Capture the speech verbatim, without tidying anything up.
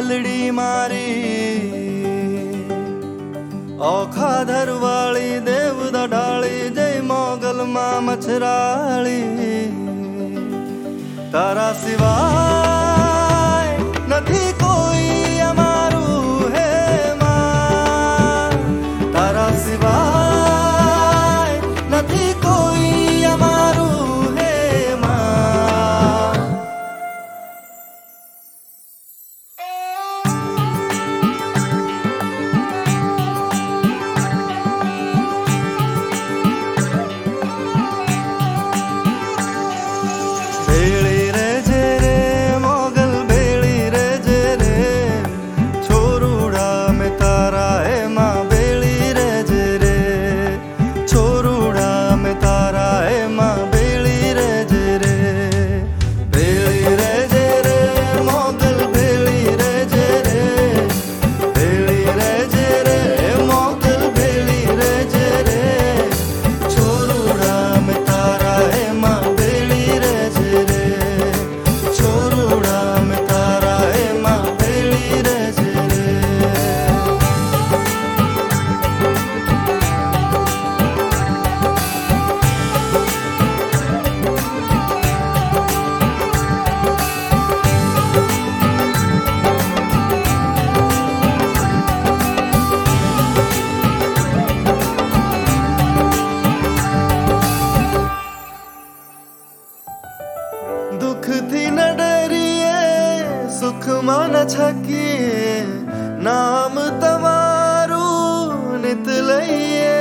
मेलड़ी मारी औखा धरवाली देव ढाली जय मोगल मां मछराली तारा सिवाय नथी कोई अमारू हे मां तारा सिवाय नथी कोई अमारू हे मां। भेड़ी रे जे रे मोगल भेड़ी रे जे रे छोरूड़ा में तारा है माँ भेड़ी रे जे रे छोरूड़ा में तारा है माँ भेड़ी रे जे रे भेड़ी रे जे रे मोगल भेड़ी रे जे रे भेड़ी रे जे रे मोगल भेड़ी रे जे रे छोरूड़ा में तारा है माँ भेड़ी रे जे रे छोरूड़ा में तारा है माँ भेड़ी रे जे रे। दुख थी न डरिए सुख मान छकिए नाम तमारू नित लइए